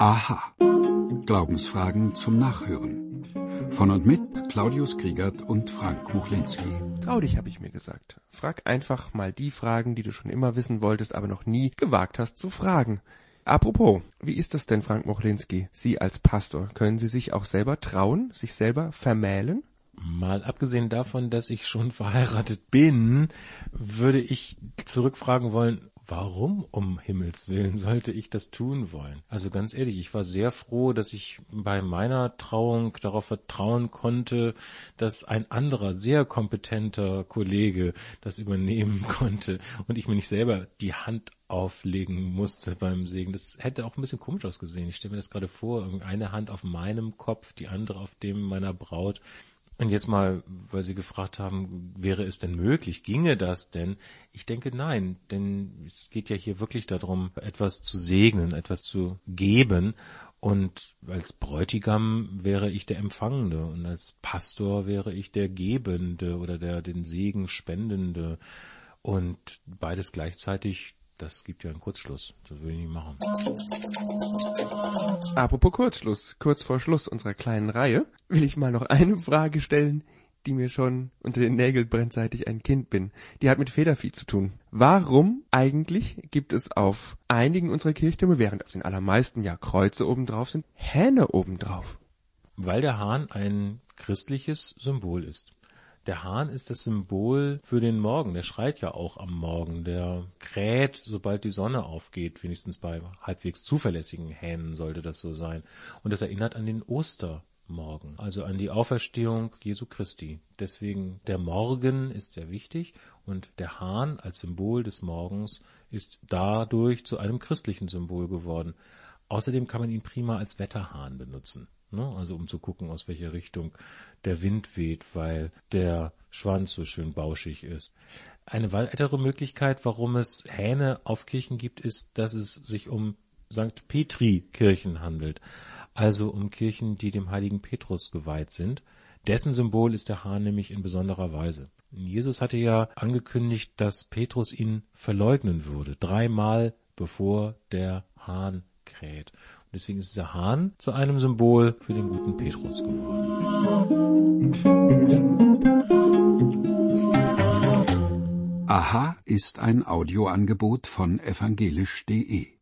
Aha. Glaubensfragen zum Nachhören. Von und mit Claudius Kriegert und Frank Muchlinski. Trau dich, habe ich mir gesagt. Frag einfach mal die Fragen, die du schon immer wissen wolltest, aber noch nie gewagt hast zu fragen. Apropos, wie ist das denn, Frank Muchlinski? Sie als Pastor, können Sie sich auch selber trauen, sich selber vermählen? Mal abgesehen davon, dass ich schon verheiratet bin, würde ich zurückfragen wollen, warum um Himmels Willen sollte ich das tun wollen? Also ganz ehrlich, ich war sehr froh, dass ich bei meiner Trauung darauf vertrauen konnte, dass ein anderer, sehr kompetenter Kollege das übernehmen konnte und ich mir nicht selber die Hand auflegen musste beim Segen. Das hätte auch ein bisschen komisch ausgesehen. Ich stelle mir das gerade vor, eine Hand auf meinem Kopf, die andere auf dem meiner Braut. Und jetzt mal, weil Sie gefragt haben, wäre es denn möglich, ginge das denn? Ich denke nein, denn es geht ja hier wirklich darum, etwas zu segnen, etwas zu geben. Und als Bräutigam wäre ich der Empfangende und als Pastor wäre ich der Gebende oder der den Segen Spendende. Und beides gleichzeitig, das gibt ja einen Kurzschluss. Das will ich nicht machen. Apropos Kurzschluss, kurz vor Schluss unserer kleinen Reihe, will ich mal noch eine Frage stellen, die mir schon unter den Nägeln brennt, seit ich ein Kind bin. Die hat mit Federvieh zu tun. Warum eigentlich gibt es auf einigen unserer Kirchtürme, während auf den allermeisten ja Kreuze obendrauf sind, Hähne obendrauf? Weil der Hahn ein christliches Symbol ist. Der Hahn ist das Symbol für den Morgen. Der schreit ja auch am Morgen. Der kräht, sobald die Sonne aufgeht. Wenigstens bei halbwegs zuverlässigen Hähnen sollte das so sein. Und das erinnert an den Ostermorgen, also an die Auferstehung Jesu Christi. Deswegen der Morgen ist sehr wichtig und der Hahn als Symbol des Morgens ist dadurch zu einem christlichen Symbol geworden. Außerdem kann man ihn prima als Wetterhahn benutzen. Also um zu gucken, aus welcher Richtung der Wind weht, weil der Schwanz so schön bauschig ist. Eine weitere Möglichkeit, warum es Hähne auf Kirchen gibt, ist, dass es sich um St. Petri-Kirchen handelt. Also um Kirchen, die dem heiligen Petrus geweiht sind. Dessen Symbol ist der Hahn nämlich in besonderer Weise. Jesus hatte ja angekündigt, dass Petrus ihn verleugnen würde, 3-mal bevor der Hahn kräht. Deswegen ist der Hahn zu einem Symbol für den guten Petrus geworden. Aha ist ein Audioangebot von evangelisch.de